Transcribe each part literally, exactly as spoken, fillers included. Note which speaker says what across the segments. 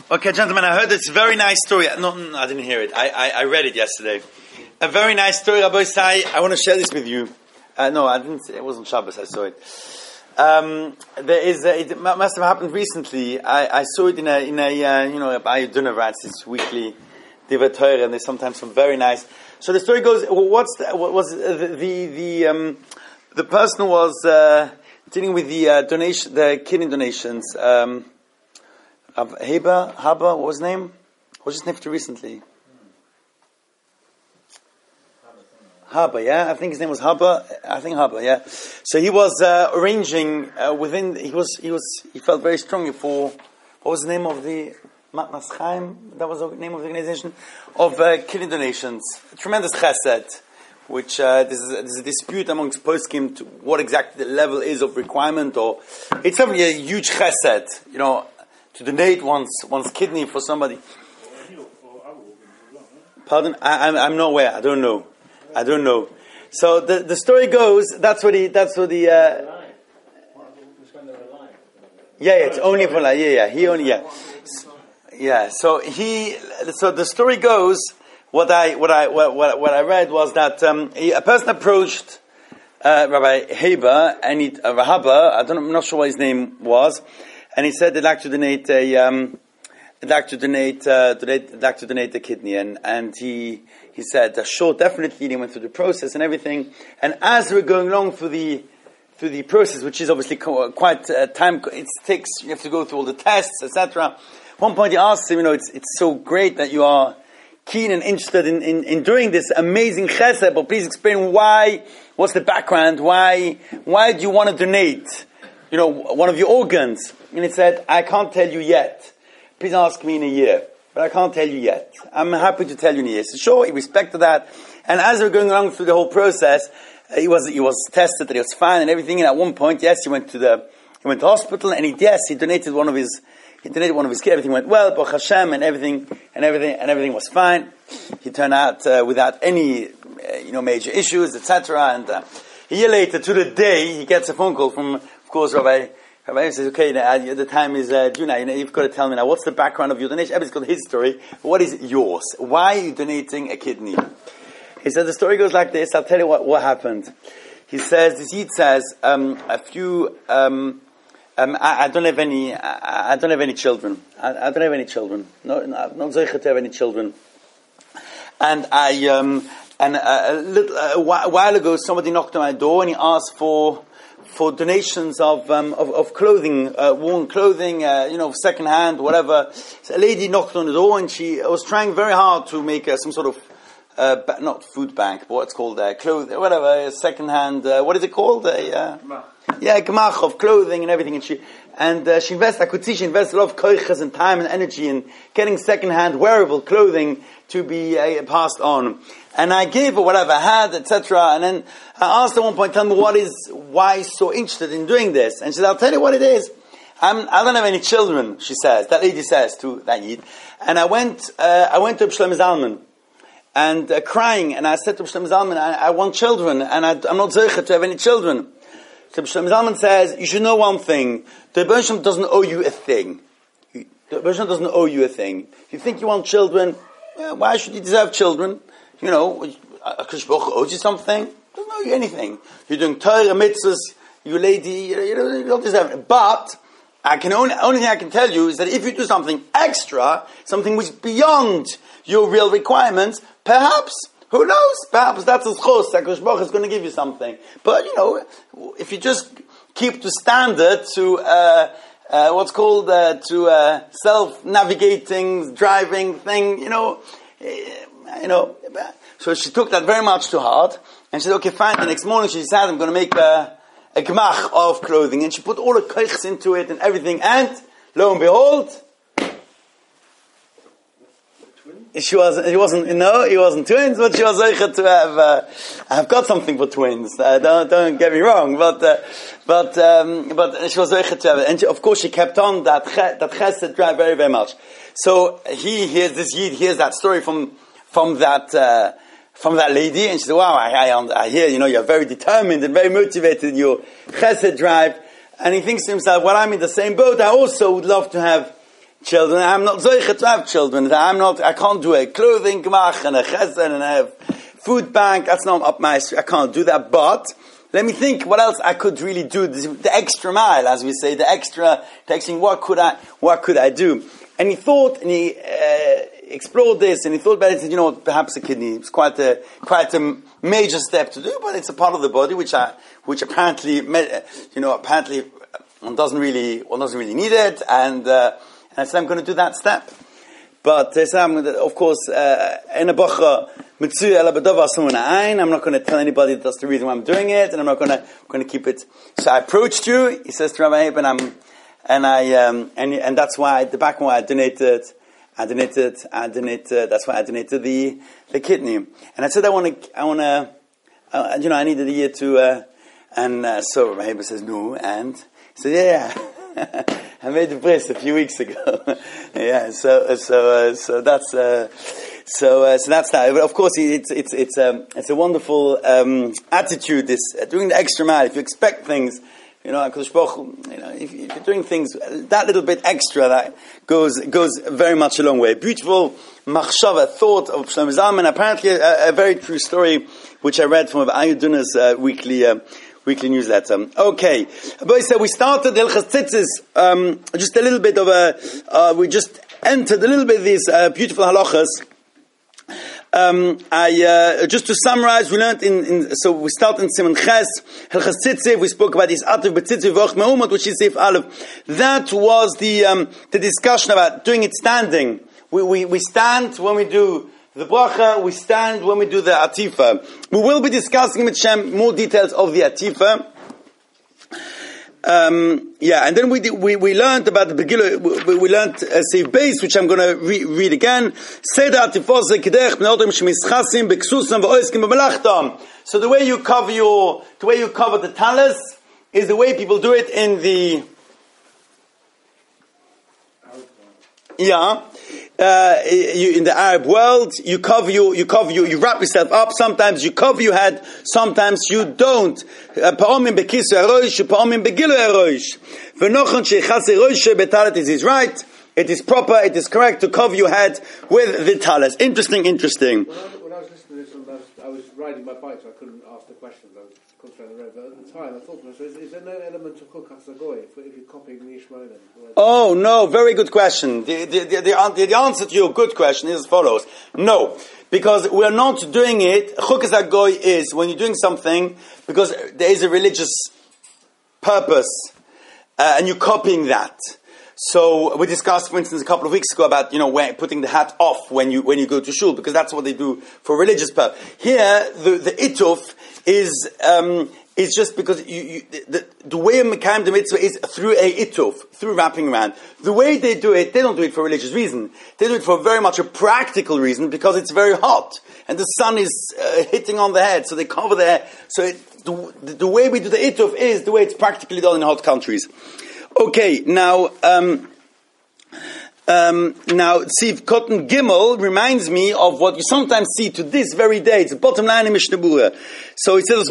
Speaker 1: Okay, gentlemen, I heard this very nice story. No, no I didn't hear it. I, I, I read it yesterday. A very nice story, Rabbi Sai. I want to share this with you. Uh, no, I didn't. It wasn't Shabbos. I saw it. Um, there is. A, it must have happened recently. I, I saw it in a in a uh, you know I do know it's weekly Divrei Torah, and there's sometimes some very nice. So the story goes. What's the, what was the the the, um, the person was uh, dealing with the uh, donation, the kidney donations. Um, Haba, Haba, what was his name? What was his name for recently? Haba, yeah, I think his name was Haba. I think Haba, yeah. So he was uh, arranging uh, within. He was, he was, he felt very strongly for. What was the name of the Matnas Chaim? That was the name of the organization of uh, kidney donations. A tremendous chesed, which uh, there's, a, there's a dispute amongst poskim to what exactly the level is of requirement, or it's definitely a huge chesed, you know. To donate one's one's kidney for somebody. Pardon? I, I'm I'm not aware. I don't know. I don't know. So the the story goes. That's what he. That's what the. Uh, yeah, yeah, it's only for life. Yeah, yeah. He only. Yeah, yeah. So he. So the story goes. What I what I what what, what I read was that um, he, a person approached uh, Rabbi Haber and he, uh, Rahaba. I don't. I'm not sure what his name was. And he said they'd like to donate a, um, they'd like to donate, uh, donate, they'd like to donate a kidney. And, and he, he said, uh, sure, definitely. And he went through the process and everything. And as we were going along through the, through the process, which is obviously co- quite uh, time, it takes, you have to go through all the tests, et cetera. At one point he asked him, you know, it's, it's so great that you are keen and interested in, in, in doing this amazing chesed, but please explain why, what's the background, why, why do you want to donate, you know, one of your organs? And he said, I can't tell you yet. Please ask me in a year. But I can't tell you yet. I'm happy to tell you in a year. So sure, he respected that. And as we were going along through the whole process, uh, he was he was tested that he was fine and everything. And at one point, yes, he went to the he went to hospital and he yes, he donated one of his he donated one of his kids. Everything went well, Baruch Hashem, and everything and everything and everything was fine. He turned out uh, without any uh, you know major issues, et cetera. And uh, a year later, to the day, he gets a phone call from, of course, Rabbi. Rabbi says, okay, now, the time is uh, due now. You know, you've got to tell me now, what's the background of your donation? Everybody's got his story. What is yours? Why are you donating a kidney? He said, the story goes like this. I'll tell you what, what happened. He says, this Yid says, um, a few, um, um, I, I don't have any, I, I don't have any children. I, I don't have any children. No, no, I'm not zeicher to have any children. And I, um, and a, a little, a while ago, somebody knocked on my door and he asked for, for donations of, um, of, of clothing, uh, worn clothing, uh, you know, second hand, whatever. So a lady knocked on the door and she was trying very hard to make uh, some sort of, uh, ba- not food bank, but what's called, uh, clothing, whatever, second hand, uh, what is it called? A, uh, yeah, gemach of clothing and everything. And she, and, uh, she invested, I could see she invested a lot of koiches and time and energy in getting second hand wearable clothing to be uh, passed on. And I gave her whatever I had, et cetera. And then I asked her at one point, tell me what is, why so interested in doing this? And she said, I'll tell you what it is. I'm, I don't have any children, she says. That lady says to that Yid. And I went, uh, I went to Shlomo Zalman. And uh, crying. And I said to Shlomo Zalman, I, I want children. And I, I'm not zeicher to have any children. So Shlomo Zalman says, you should know one thing. The Rebbe Shem doesn't owe you a thing. The Rebbe Shem doesn't owe you a thing. If you think you want children, well, why should you deserve children? You know, HaKadosh Baruch Hu owes you something. Doesn't owe you anything. You're doing Torah mitzvahs, you lady, you, you, don't, you don't deserve it. But I can only only thing I can tell you is that if you do something extra, something which is beyond your real requirements, perhaps, who knows? Perhaps that's a schos. HaKadosh Baruch Hu is going to give you something. But you know, if you just keep to standard to uh, uh, what's called uh, to uh, self-navigating driving thing, you know. Uh, You know, so she took that very much to heart, and she said, okay, fine. The next morning she said, I'm going to make a, a gemach of clothing, and she put all the koiches into it and everything, and lo and behold, she wasn't, he wasn't, no, he wasn't twins, but she was zeicher to have, uh, I've got something for twins, uh, don't, don't get me wrong, but, uh, but, um, but she was zeicher to have it, and she, of course she kept on that, that chesed drive very, very much. So he hears this Yid, hears that story from, from that, uh, from that lady, and she said, wow, I, I, I hear, you know, you're very determined and very motivated in your chesed drive. And he thinks to himself, well, I'm in the same boat. I also would love to have children. I'm not zoichet to have children. I'm not, I can't do a clothing gemach and a chesed and a food bank. That's not up my street. I can't do that. But let me think what else I could really do. The extra mile, as we say, the extra texting. What could I, what could I do? And he thought, and he uh, explored this, and he thought about it. And said, you know what? Perhaps a kidney. It's quite a quite a major step to do, but it's a part of the body which I, which apparently, you know, apparently one doesn't really, one doesn't really need it, and uh, and I said I'm going to do that step. But uh, so I'm gonna, of course, in a bocha mitzu ela b'dava asuna ein. I'm not going to tell anybody that's the reason why I'm doing it, and I'm not going to going to keep it. So I approached you. He says to Rabbi Eben, I'm. And I, um, and, and that's why, the back why I donated, I donated, I donated, that's why I donated the, the kidney. And I said I want to, I want to, uh, you know, I needed a year to, uh, and, uh, so my neighbor says, no, and, he said, yeah, I made the bris a few weeks ago. yeah, so, so, uh, so that's, uh, so, uh, so that's that. But of course, it's, it's, it's, um, it's a wonderful, um, attitude, this, uh, doing the extra mile. If you expect things, you know, you know, if, if you're doing things that little bit extra, that goes goes very much a long way. Beautiful machshava, thought of Shlomo Zalman. Apparently, a, a very true story which I read from Ayuduna's uh, weekly uh, weekly newsletter. Okay, but so we started Hilchos Tzitzis. Um, just a little bit of a. Uh, we just entered a little bit of these uh, beautiful halachas. Um, I, uh, just to summarize, we learned in, in so we start in Siman Ches, Hilchos Tzitzis, we spoke about this Atif B'Tzitzis V'Och Me'umot, which is Seif Aleph. That was the, um, the discussion about doing it standing. We, we, we stand when we do the bracha, we stand when we do the Atifa. We will be discussing with Shem more details of the Atifa. Um, yeah, and then we did, we we learned about the Begillah. We, we learned uh, Seif Beis, which I'm going to re- read again. So the way you cover your, the way you cover the talis is the way people do it in the. Yeah. Uh, you, in the Arab world, you cover you, you cover you, you wrap yourself up. Sometimes you cover your head, sometimes you don't. Pa'omim bekisu haroish, pa'omim begilu haroish. V'nochon sheichas haroish betalit is right. It is proper, it is correct to cover your head with the talis. Interesting, interesting.
Speaker 2: When I, when I was listening to this, I was, I was riding my bike, so I couldn't ask the questions. I was concentrating on the road. But at the time, I thought to myself, is, is there no element of chukas hagoy if, if you're copying the Ishmaelim?
Speaker 1: Oh, no, very good question. The, the, the, the, the answer to your good question is as follows. No, because we're not doing it. Chukas hagoy is when you're doing something because there is a religious purpose, uh, and you're copying that. So we discussed, for instance, a couple of weeks ago about, you know, where, putting the hat off when you when you go to shul, because that's what they do for religious purpose. Here, the the ituf is um, is just because you, you, the the way of Mekayim the mitzvah is through a ituf, through wrapping around. The way they do it, they don't do it for a religious reason. They do it for very much a practical reason, because it's very hot and the sun is uh, hitting on the head, so they cover their head. So it, the the way we do the ituf is the way it's practically done in hot countries. Okay, now, um, um, now, Tziv Cotton Gimel reminds me of what you sometimes see to this very day. It's the bottom line in Mishnah Berurah. So he says,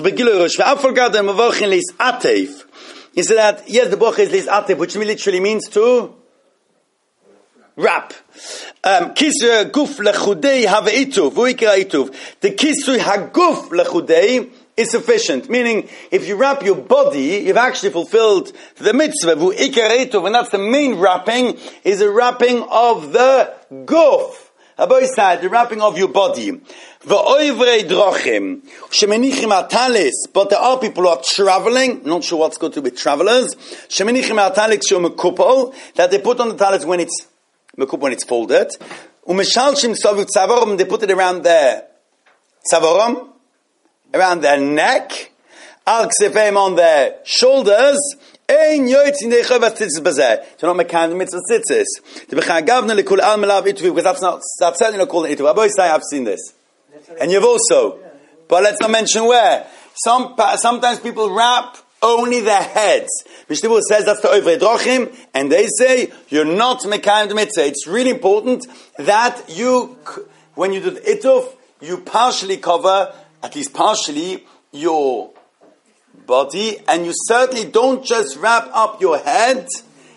Speaker 1: he said that, yes, the bocha is Leis Atef, which literally means to wrap. Kisui Guf Lechudei Have Ituv, Vuikra Ituv. The Kisui Haguf Lechudei is sufficient. Meaning, if you wrap your body, you've actually fulfilled the mitzvah. And that's the main wrapping, is a wrapping of the guf. Aboy side, the wrapping of your body. But there are people who are traveling, not sure what's going to be travelers, that they put on the talis when it's when it's folded. They put it around their tzavarim, around their neck, al ksefeim on their shoulders. Ein yoytz in deichav tzitzis bazeh. So not mekayim mitzvah tzitzis. The bechagavna lekul al melav ituv, because that's not, that's certainly not called an ituv. Aboy say I've seen this, and you've also, but let's not mention where. Some sometimes people wrap only their heads. Mishnah says that's the Ovrei Drochim, and they say you're not mekayim the mitzvah. It's really important that you, when you do the ituv, you partially cover, at least partially, your body, and you certainly don't just wrap up your head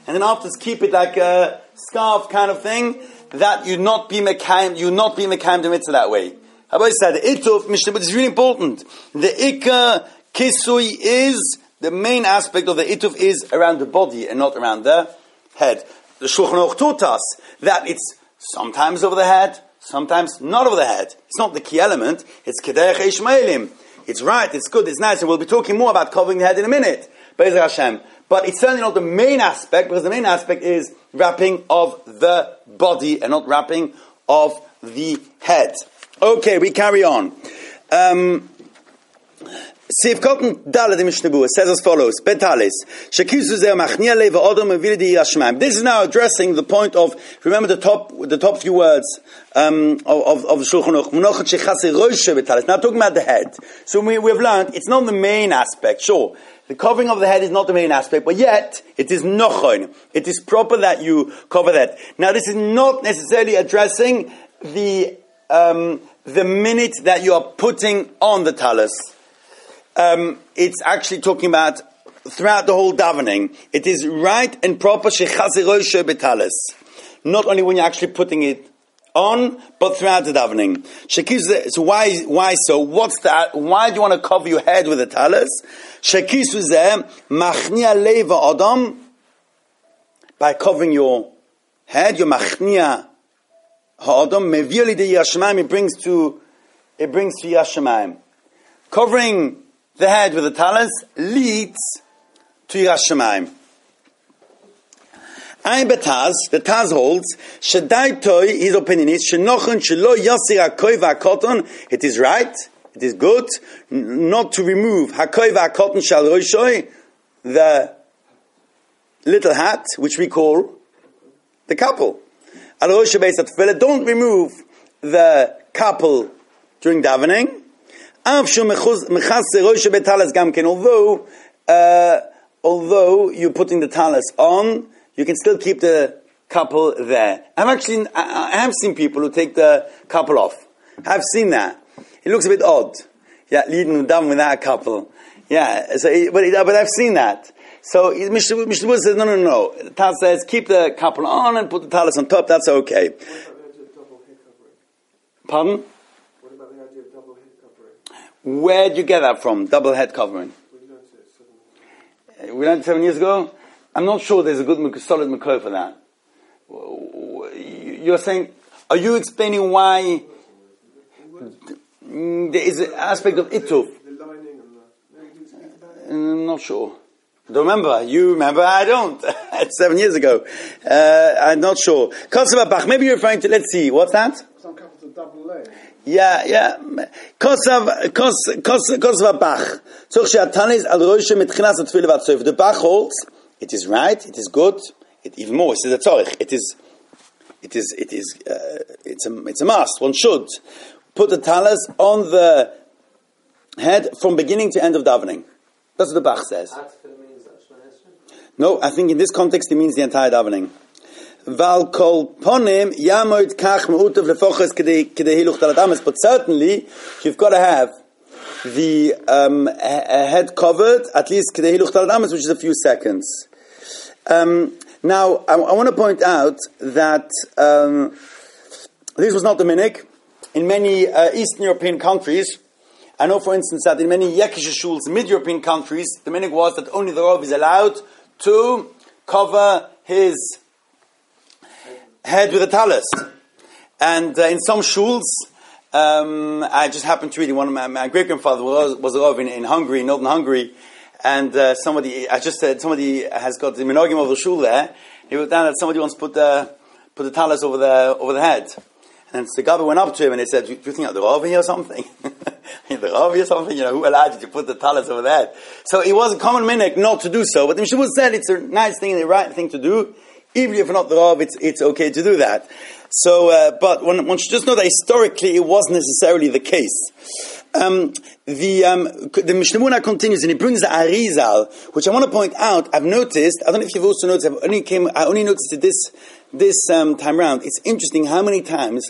Speaker 1: and then afterwards keep it like a scarf kind of thing, that you not be mekayim, you not be mekayim the mitzvah that way. Rabbi said, the ituf, Mishnah, but it's really important. The ikka kisui is, the main aspect of the ituf is around the body and not around the head. The Shulchan Aruch taught us that it's sometimes over the head, sometimes not over the head. It's not the key element, it's Kederech Ishmaelim. It's right, it's good, it's nice, and we'll be talking more about covering the head in a minute. Be'ezer Hashem. But it's certainly not the main aspect, because the main aspect is wrapping of the body and not wrapping of the head. Okay, we carry on. Um, Seif Kotten Dalet Mishnah Berurah says as follows: Betalis shekizu zeh machnia leva odom mevili di yashmaim. This is now addressing the point of, remember the top the top few words um, of of the Shulchan Aruch. Menochet shechase roishe betalis. Now talking about the head. So we we've learned it's not the main aspect. Sure, the covering of the head is not the main aspect, but yet it is nochon. It is proper that you cover that. Now this is not necessarily addressing the um, the minute that you are putting on the talis. Um, it's actually talking about throughout the whole davening. It is right and proper shechaziroshe betalis. Not only when you're actually putting it on, but throughout the davening. So why? Why so? What's that? Why do you want to cover your head with a talis? Shekisu zeh machnia leva adam. By covering your head, your machnia ha'adam mevili de yashmaim. It brings to it brings to yashmaim. Covering the head with the talis leads to Yiras Shamayim. Ein betaz, the Taz holds, Shadai Toi, his opinion is, Shenochen Shelo Yosir HaKoi VaHaKoton, it is right, it is good, n- not to remove HaKoi VaHaKoton Shal Roshoi, the little hat, which we call the couple. Al Roshoi Beis HaTefillah, don't remove the couple during davening. Although, uh, although you're putting the talis on, you can still keep the couple there. I've actually, I, I have seen people who take the couple off. I've seen that. It looks a bit odd. Yeah, leading them without a couple. Yeah, so, but, but I've seen that. So, Mishnah Berurah says, no, no, no. The Taz says, keep the couple on and put the talis on top, that's okay. Pardon? Where did you get that from? Double head covering. We learned it seven years ago. I'm not sure there's a good, solid makor for that. You're saying, are you explaining why there is an aspect of ituf? I'm not sure. I don't remember. You remember? I don't. It's seven years ago. Uh, I'm not sure. Maybe you're referring to, let's see, what's that?
Speaker 2: Some couples are double leg.
Speaker 1: Yeah, yeah. Kosav, kos, kos, kosav bach. Tzorch she'atanis al roishe mitchinas atfil v'atzoyv. The Bach holds, it is right, it is good, it, even more, it is a tzorich. It is, it is, it is, uh, it's a, it's a must. One should put the talis on the head from beginning to end of davening. That's what the Bach says. No, I think in this context it means the entire davening. Val kol ponim yamoid kach me'utav lefoches kedei hiluch talat ames. But certainly you've got to have the um, head covered at least kedei hiluch talat ames, which is a few seconds. Um, now I, I want to point out that um, this was not the minhag in many uh, Eastern European countries. I know, for instance, that in many Yekishe shuls, mid-European countries, the minhag was that only the Rav is allowed to cover his head with a talis. And uh, in some shuls, um, I just happened to read, one of my, my great-grandfather was, was a Rav in, in Hungary, northern Hungary, and uh, somebody, I just said, somebody has got the minhagim of the shul there. He wrote down that somebody wants to put the, put the talis over the, over the head. And the Gabbai went up to him and he said, do you think you're the Rav here or something? The Rav here or something? You know, who allowed you to put the talis over the head? So it was a common minhag not to do so. But the Mishnah Berurah said it's a nice thing and the right thing to do. Even if you're not the Rav, it's, it's okay to do that. So, uh, but one, one should just know that historically it wasn't necessarily the case. Um, the, um, the Mishnah Berurah continues and he brings the Arizal, which I want to point out, I've noticed, I don't know if you've also noticed, I've only came, I only noticed it this, this, um, time round. It's interesting how many times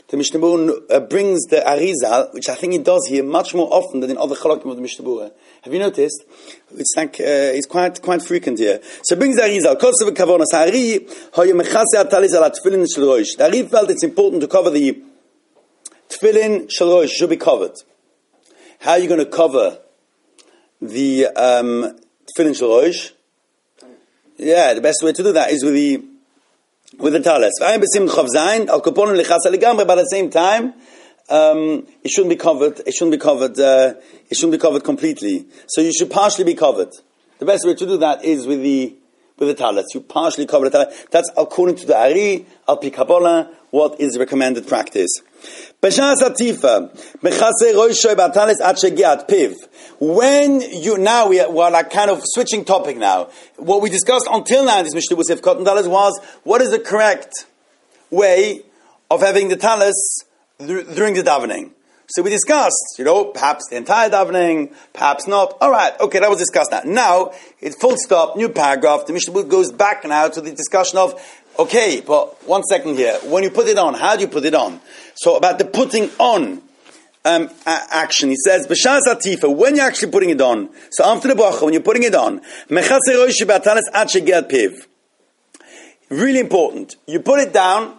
Speaker 1: the Mishnah Berurah uh, brings the Arizal, which I think he does here much more often than in other Chalakim of the Mishnah Berurah. Have you noticed? It's like, uh, it's quite, quite frequent here. So it brings the Arizal. Kosev Kavonas Hari, hoye mechase atalis ala tefillin shel rosh. The Ari felt it's important to cover the tefillin shel rosh, should be covered. How are you going to cover the um, tefillin shel rosh? Yeah, the best way to do that is with the with the talis. But at the same time, um, it shouldn't be covered. It shouldn't be covered. Uh, it shouldn't be covered completely. So you should partially be covered. The best way to do that is with the with the talis. You partially cover the talis. That's according to the Ari, al pi Kabbalah, what is recommended practice. When you, now we are, we are like kind of switching topic now. What we discussed until now in this Mishnah Berurah Cotton Talis was, what is the correct way of having the talis during the davening? So we discussed, you know, perhaps the entire davening, perhaps not. Alright, okay, that was discussed now. Now, it's full stop, new paragraph, the Mishnah Berurah goes back now to the discussion of, okay, but one second here. When you put it on, how do you put it on? So about the putting on um, a- action, he says, B'shas atifa, when you're actually putting it on, so after the bracha, when you're putting it on, mechase roshi b'atalis ad sheged piv. Really important. You put it down,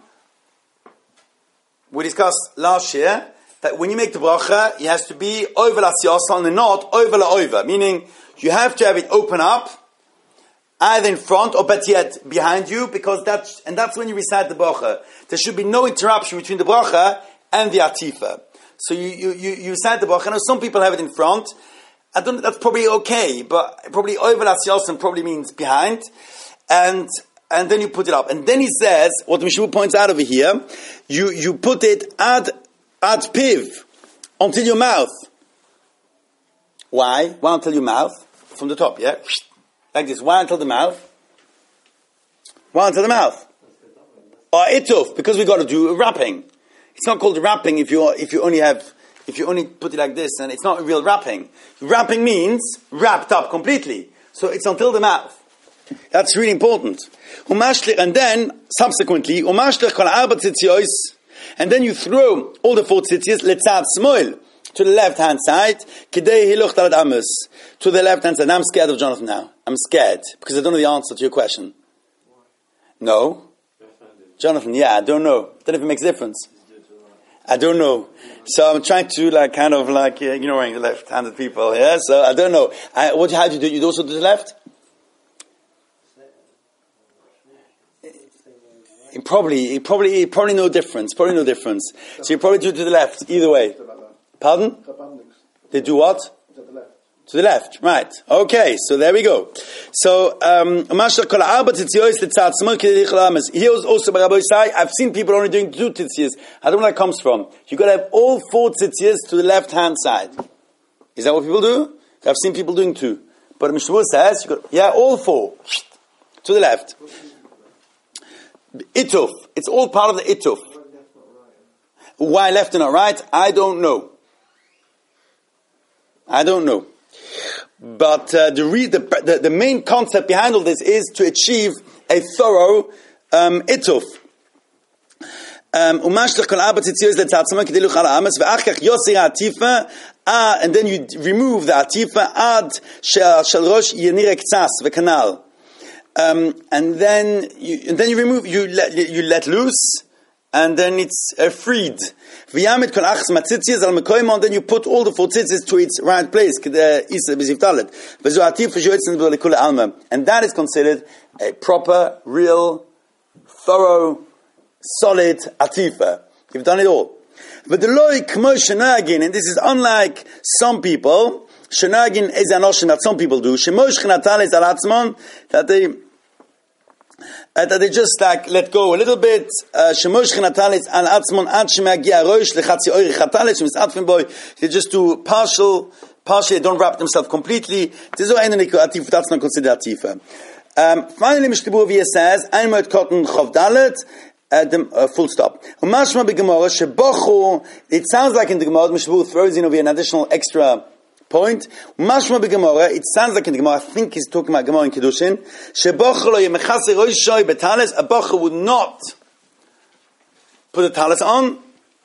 Speaker 1: we discussed last year, that when you make the bracha, it has to be over la siyasa and not over la over, meaning you have to have it open up, either in front or better yet behind you, because that's and that's when you recite the bracha. There should be no interruption between the bracha and the atifa. So you you you, you recite the bracha. I know some people have it in front. I don't. That's probably okay, but probably over la siyasa probably means behind, and and then you put it up. And then he says what the Mishnah points out over here. You you put it ad ad piv until your mouth. Why? Why until your mouth? From the top, yeah. Like this. Why until the mouth? Why until the mouth? Or ituf, because we got to do a wrapping. It's not called wrapping if you if you only have if you only put it like this, and it's not a real wrapping. Wrapping means wrapped up completely. So it's until the mouth. That's really important. And then subsequently, and then you throw all the four tzitzias letzad smoil, to the left hand side, to the left hand side. Now I'm scared of Jonathan now. I'm scared because I don't know the answer to your question. No? Jonathan, yeah, I don't know. I don't know if it makes a difference. I don't know. So I'm trying to like kind of like uh, ignoring the left-handed people. Yeah, so I don't know. I, what? How do you do? You do also do the left? It probably, it probably, probably no difference. Probably no difference. So you probably do it to the left either way. Pardon? They do what? To the left. To the left, right. Okay, so there we go. So, um, here also by Rabbi Isai, I've seen people only doing two tzitzias. I don't know where that comes from. You've got to have all four tzitzias to the left-hand side. Is that what people do? I've seen people doing two. But Mishnah Berurah says, you got, yeah, all four. To the left. Ituf. It's all part of the ituf. Why left and not right? I don't know. I don't know. But uh, the, re- the, the the main concept behind all this is to achieve a thorough um, ituf. Um, and then you remove the atifa ad shel rosh yenirek tzas v'kanal. Um, and then you, and then you remove, you let, you let loose, and then it's uh, freed. And then you put all the four tzitzis to its right place. And that is considered a proper, real, thorough, solid atifa. You've done it all. But the loy kmo shenagin, and this is unlike some people. Shenagin is an ocean that some people do. Shemosh chenatalis al atzmon, that they Uh, that they just like let go a little bit. Shemosh chenatalis al atzmon ad shemagia roish lechatzi oiri chatalis shemisatfim boy. They just do partial, partially. They don't wrap themselves completely. This is atif. That's not considered atifa. Um, finally, Mishnah Berurah says, "Einmod cotton chavdalet." Uh, uh, full stop. Umashma begemara shebochu. It sounds like in the Gemara, Mishnah Berurah throws in over an additional extra point. Mashma begemara, it sounds like in the Gemara, I think he's talking about Gemara in Kiddushin. Shebochu lo yemechase roshoi betalis. A bochu would not put the talis on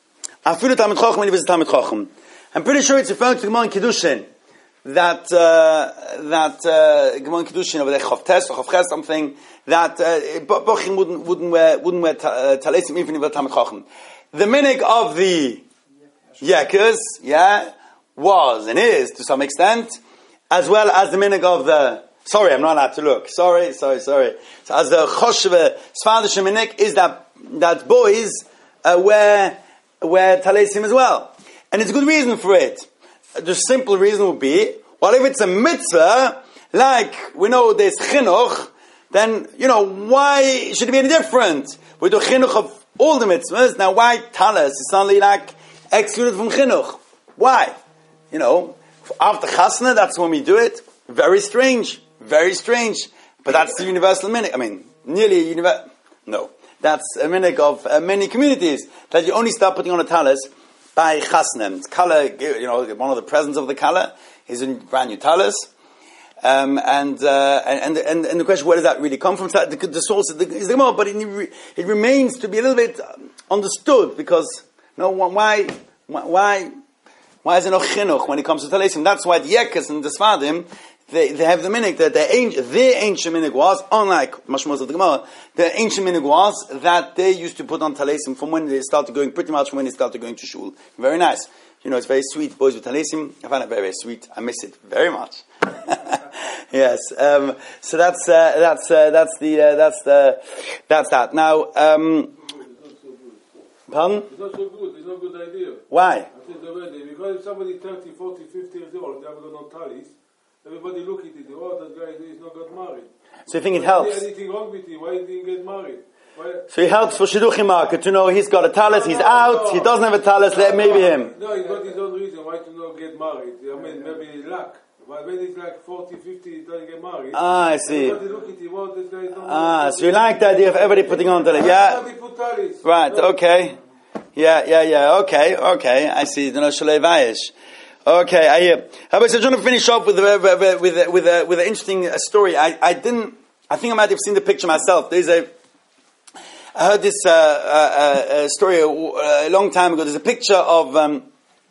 Speaker 1: Afilu Talmid Chacham when he was a Talmid Chacham. I'm pretty sure it's referring to Gemara in Kiddushin. That, uh, that, uh, Gemara in Kiddushin over there, Chav Tes or Chav Ches, something, that, uh, Bochim wouldn't, wouldn't wear, wouldn't wear uh, Talesim even if he was a Talmid Chacham. The minig of the Yekers, yeah, was and is to some extent, as well as the minig of the, sorry, I'm not allowed to look, sorry, sorry, sorry. So as the Choshve Sfadish minig is that, that boys, uh, wear, wear Talesim as well. And it's a good reason for it. The simple reason would be, well, if it's a mitzvah, like we know there's chinuch, then, you know, why should it be any different? We do chinuch of all the mitzvahs, now why talis is suddenly like excluded from chinuch? Why? You know, after chasna, that's when we do it. Very strange. Very strange. But that's the universal minhag. I mean, nearly universal. No. That's a minhag of uh, many communities, that you only start putting on a talis by chasnem. Kala, you know, one of the presents of the kala is a brand new talis. Um, and, uh, and, and, and the question, where does that really come from? The, the source is the, is the Gemara, but it, it remains to be a little bit understood, because, you know, why, why, why is there no chinuch when it comes to talesim? That's why the Yekas and the Sfadim, they, they have the minhag, that their ancient, their ancient minhag was, unlike Mashmos of the Gemara, their ancient minhag was that they used to put on talesim from when they started going, pretty much from when they started going to shul. Very nice. You know, it's very sweet, boys with talesim. I find it very, very sweet. I miss it very much. Yes. Um, so that's, uh, that's, uh, that's the, uh, that's the, that's that. Now, um, pardon?
Speaker 3: It's not so good. It's not a good idea.
Speaker 1: Why?
Speaker 3: I think already. Because if somebody thirty, forty, fifty years old, they haven't got no talis, everybody look at it, oh, that guy is not got married.
Speaker 1: So you think it
Speaker 3: Why
Speaker 1: helps?
Speaker 3: is there anything wrong with him? Why didn't he get married? Why?
Speaker 1: So it helps for Shidduchim market to know he's got a talis, he's out, he doesn't have a talis, let maybe him.
Speaker 3: No, he's got his own reason why to not get married. I mean, maybe luck. But when he's like forty, fifty, he doesn't get married.
Speaker 1: Ah, I see.
Speaker 3: Everybody look at him, oh, this guy is not
Speaker 1: Ah, so you like the idea of everybody putting on talis? Yeah.
Speaker 3: Everybody put talis.
Speaker 1: Right,
Speaker 3: No.
Speaker 1: okay. Yeah, yeah, yeah, okay, okay, I see. The Shalei Vayish. Okay, I hear. How about, so I want to finish off with a, with a, with a, with a, with an interesting uh, story. I, I didn't, I think I might have seen the picture myself. There's a, I heard this uh, uh, uh, story a, a long time ago. There's a picture of, um,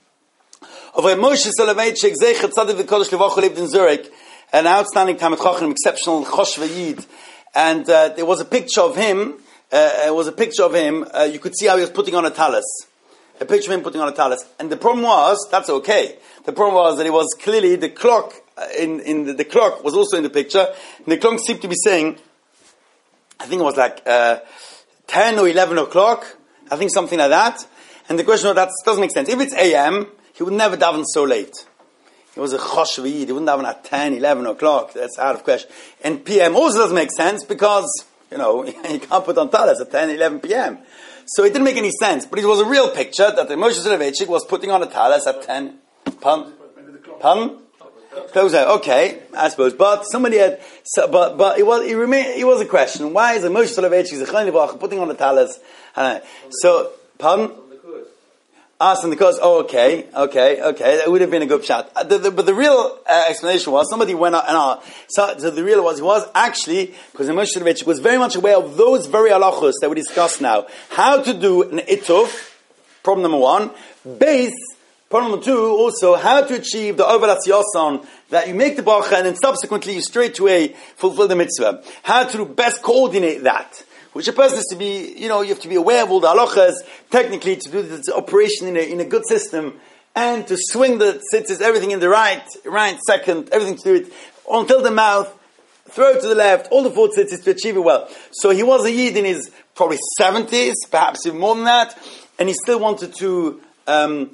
Speaker 1: of a Moshe Soloveitchik, Zeichet Tzadik V'Kodesh Levacha, lived in Zurich, an outstanding Talmid Chacham, exceptional Choshve Yid. And uh, there was a picture of him, uh, it was a picture of him, uh, you could see how he was putting on a talis. A picture of him putting on a talis. And the problem was, that's okay. The problem was that it was clearly the clock, uh, in, in the, the clock was also in the picture, and the clock seemed to be saying, I think it was like, uh, ten or eleven o'clock, I think something like that. And the question was, that doesn't make sense. If it's A M, he would never daven so late. He was a Choshve Yid, he wouldn't daven at ten, eleven o'clock, that's out of question. And P M also doesn't make sense, because, you know, you can't put on talis at ten, eleven p.m. So it didn't make any sense, but it was a real picture that the Moshe Soloveitchik was putting on a talis at ten. Pardon? Pardon? Closer. Okay, I suppose. But somebody had, so, but but it was it remained it was a question. Why is a Moshe Soloveitchik putting on a talis? Uh, so, pardon? Asked on the course. Oh, okay, okay, okay. That would have been a good shot. Uh, the, the, but the real uh, explanation was somebody went out and uh, so, so the real was he was actually because the Moshe Soloveitchik was very much aware of those very halachos that we discussed now. How to do an ituf. Problem number one. Base. Problem number two. Also, how to achieve the overlat yasan, that you make the bracha and then subsequently you straight away fulfill the mitzvah. How to best coordinate that. Which a person has to be, you know, you have to be aware of all the halachas, technically to do this operation in a, in a good system, and to swing the tzitzis, everything in the right, right second, everything to do it, until the mouth, throw it to the left, all the four tzitzis to achieve it well. So he was a Yid in his probably seventies, perhaps even more than that, and he still wanted to, um,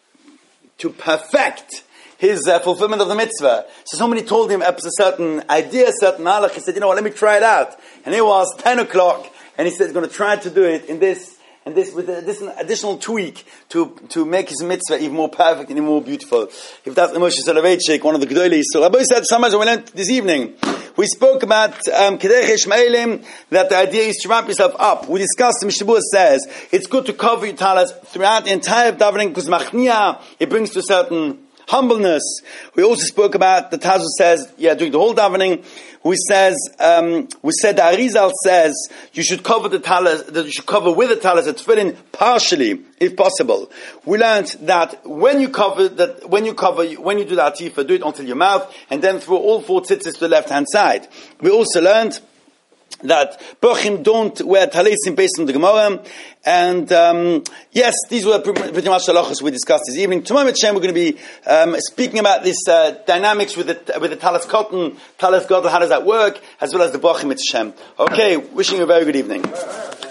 Speaker 1: to perfect his uh, fulfillment of the mitzvah. So somebody told him a certain idea, a certain halach. He said, you know what, let me try it out. And it was ten o'clock, and he said he's going to try to do it in this, and this, with this additional tweak to, to make his mitzvah even more perfect and even more beautiful. If that's the Moshe Soloveitchik, one of the Gedolim. So Rabbi said, sometimes we learned this evening, we spoke about um, Kedei Ishmaelim, that the idea is to wrap yourself up. We discussed, the Mishnah says, it's good to cover your talis throughout the entire davening, because machnia, it brings to a certain humbleness. We also spoke about the Taz says, yeah, during the whole davening, we says, um, we said that Arizal says you should cover the talis, that you should cover with the talis the tefillin partially, if possible. We learned that when you cover that, when you cover, when you do the atifa, do it until your mouth, and then throw all four tzitzis to the left hand side. We also learned that Bochim don't wear talisim based on the Gemara, and um, yes, these were pretty much the halachos we discussed this evening. Tomorrow, Mitzvah, we're going to be um, speaking about this uh, dynamics with the with the talis cotton, talis gadol. How does that work, as well as the Bochim Mitzvah. Okay, wishing you a very good evening.